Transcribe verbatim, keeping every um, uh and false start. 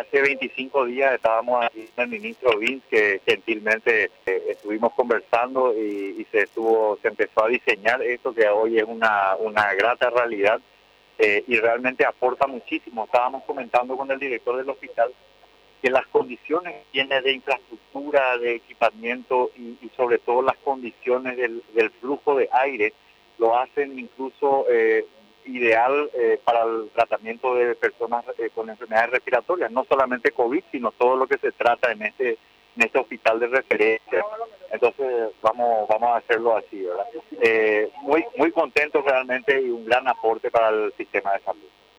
hace veinticinco días estábamos aquí con el ministro Vince, que gentilmente eh, estuvimos conversando y, y se estuvo, se empezó a diseñar esto que hoy es una, una grata realidad eh, y realmente aporta muchísimo. Estábamos comentando con el director del hospital que las condiciones que tiene de infraestructura, de equipamiento y, y sobre todo las condiciones del, del flujo de aire lo hacen incluso eh, ideal eh, para el tratamiento de personas eh, con enfermedades respiratorias, no solamente COVID, sino todo lo que se trata en este en este hospital de referencia. Entonces vamos vamos a hacerlo así, ¿verdad? Eh, muy muy contentos realmente y un gran aporte para el sistema de salud.